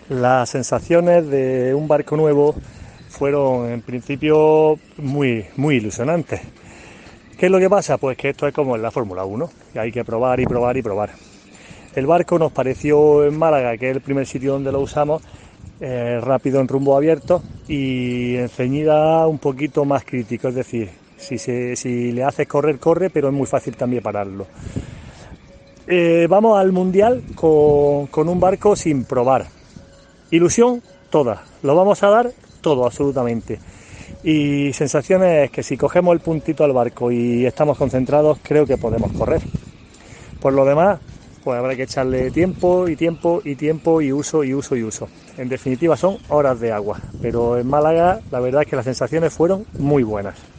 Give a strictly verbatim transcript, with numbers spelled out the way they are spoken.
Las sensaciones de un barco nuevo fueron en principio muy, muy ilusionantes. ¿Qué es lo que pasa? Pues que esto es como en la Fórmula uno, que hay que probar y probar y probar. El barco nos pareció en Málaga, que es el primer sitio donde lo usamos, eh, rápido en rumbo abierto y en ceñida un poquito más crítico, es decir, si, se, si le haces correr, corre, pero es muy fácil también pararlo. Eh, vamos al Mundial con, con un barco sin probar. Ilusión toda, lo vamos a dar todo absolutamente. Y sensaciones que si cogemos el puntito al barco y estamos concentrados, creo que podemos correr. Por lo demás, pues habrá que echarle tiempo y tiempo y tiempo y uso y uso y uso. En definitiva son horas de agua, pero en Málaga la verdad es que las sensaciones fueron muy buenas.